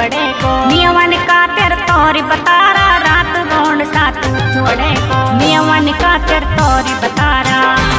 छोड़े को नियमन का तेर तोरी बतारा रात गोंड सा तू छोड़े को नियमन का तेर तोरी बतारा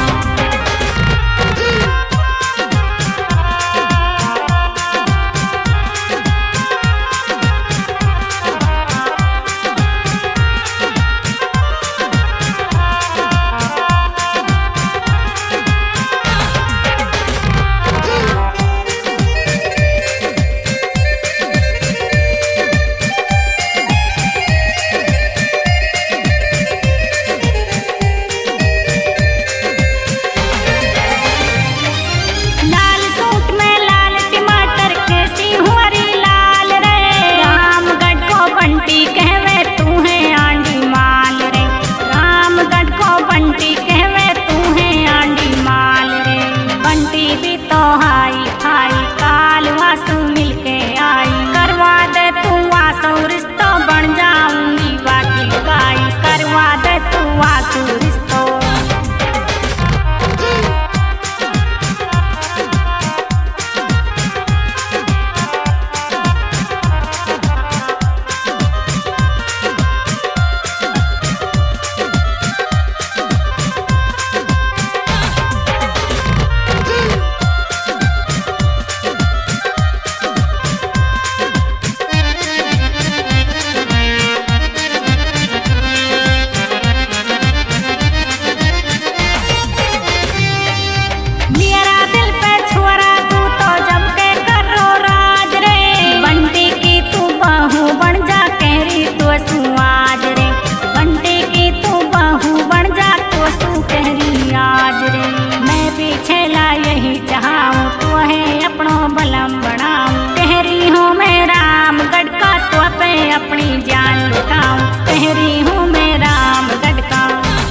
अपनी जान लुटाऊं कहरी हूँ मैं रामगढ़ का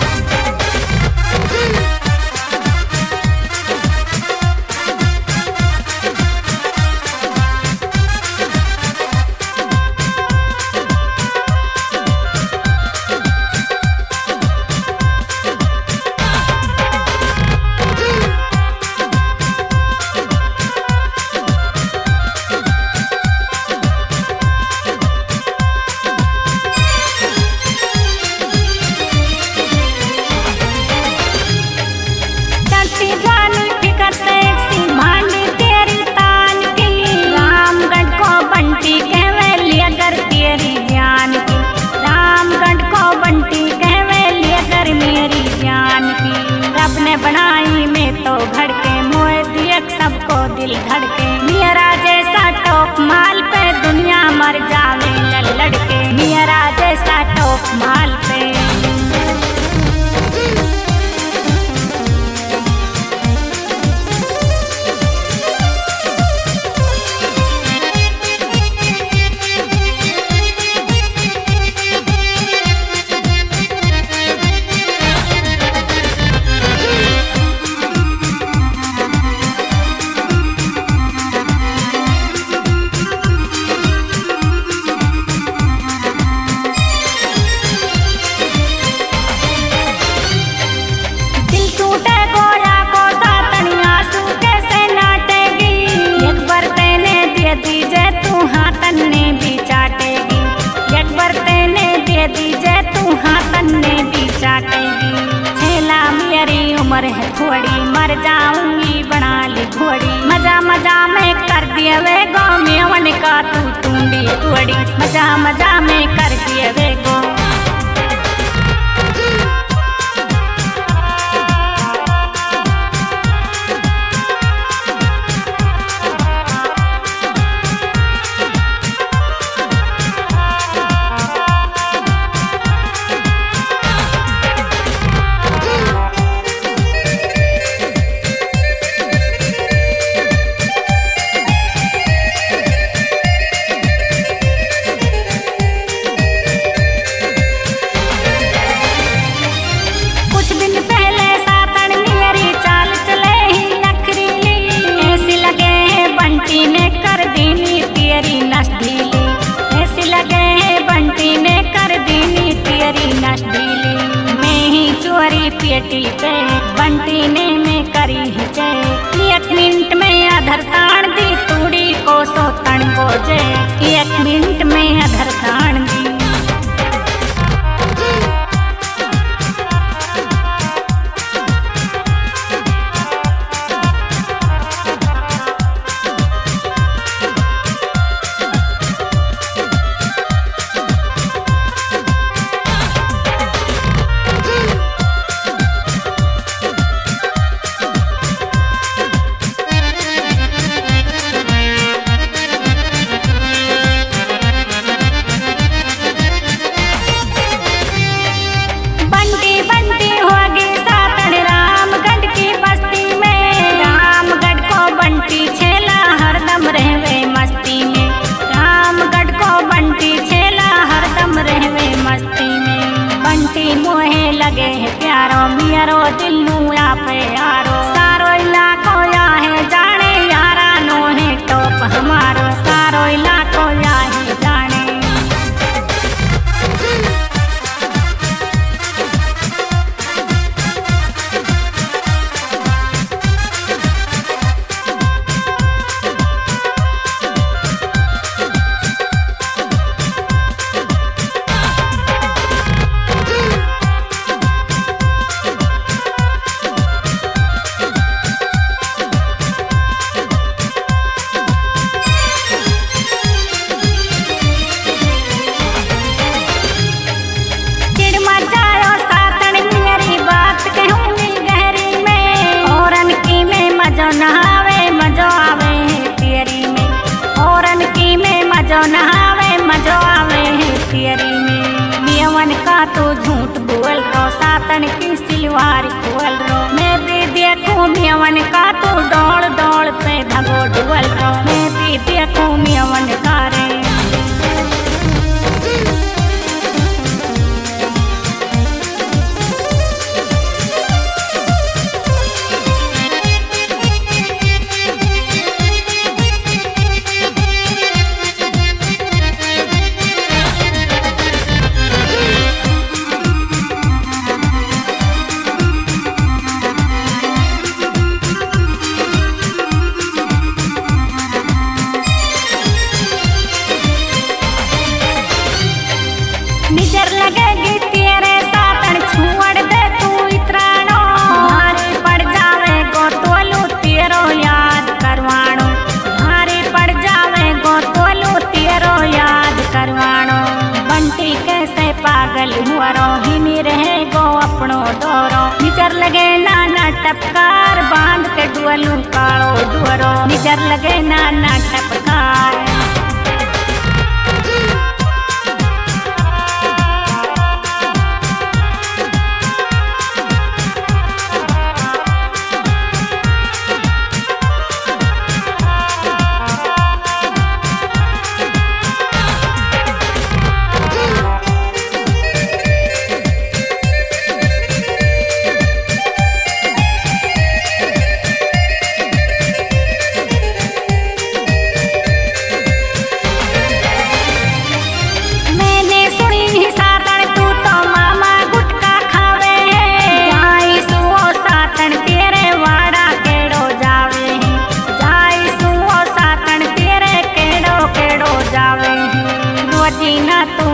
बनाई में तो घड़के मोए दिए सबको दिल धड़के मेरा जैसा टॉप माल पे दुनिया मर जावे लड़के मेरा जैसा टॉप माल पे उम्र है थोड़ी मर जाऊंगी बना ली घोड़ी मजा मजा में कर दिए वे गो मेवन का तू टूंडी तोड़ी मजा मजा में कर दिए वे गो पेटी पे बंटी ने में करी हिचे 1 मिनट में आधर ताण दी तूड़ी को सो तण बोझे। 1 मिनट में अधर खान दी। मोहे लगे है प्यारो मियरो दिल नू आपे यारो सारो इलाको या है जाने यारा नो है टॉप हमारो सारो इलाको या है जाने। नहावे मजो आवे है तियरी में औरन की में मजो नहावे मजो आवे है तियरी में। मियवन का तो झूठ बोल रो सातन की सिलवार खोल रो मैं भी देखूं मियवन का तो डोल डोल पे धगो डुअल रो मैं भी देखूं मियवन का रे। निजर लगेगी तेरे सातन छुअड़ दे तू इतरानो भारी पड़ जावे गो तोलू तेरो याद करवाणो भारी पड़ जावे गो तोलू तेरो याद करवाणो। बंटी कैसे पागल हुआ रो हिनी रहे गो अपनो डोरो निजर लगे नाना टपकार बांध के डुअलू कालो डुअरो निजर लगे नाना टपकार। ना तो